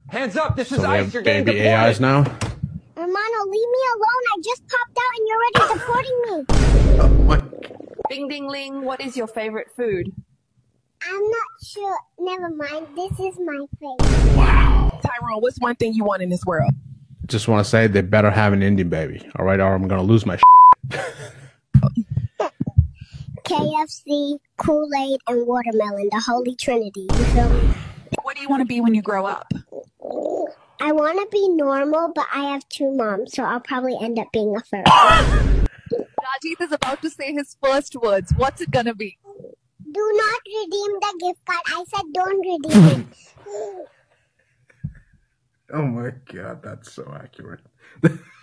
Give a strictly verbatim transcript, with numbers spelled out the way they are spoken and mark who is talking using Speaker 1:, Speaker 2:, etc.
Speaker 1: Hands up, this
Speaker 2: So
Speaker 1: is
Speaker 2: we
Speaker 1: ICE,
Speaker 2: have
Speaker 1: you're getting
Speaker 2: baby
Speaker 1: deported.
Speaker 2: A Is now?
Speaker 3: Hermano, leave me alone. I just popped out and you're already deporting me.
Speaker 2: Oh my God.
Speaker 4: Bing ding ling, what is your favorite food?
Speaker 3: I'm not sure. Never mind. This is my favorite.
Speaker 2: Wow.
Speaker 5: Tyrone, what's one thing you want in this world?
Speaker 2: Just want to say they better have an Indian baby. All right, or I'm going to lose my shit.
Speaker 3: K F C, Kool-Aid, and watermelon. The Holy Trinity. You feel me?
Speaker 5: What do you want to be when you grow up?
Speaker 3: I want to be normal, but I have two moms, so I'll probably end up being a furry.
Speaker 4: Rajiv is about to say his first words. What's it gonna be?
Speaker 3: Do not redeem the gift card. I said don't redeem it.
Speaker 2: Oh my God, that's so accurate.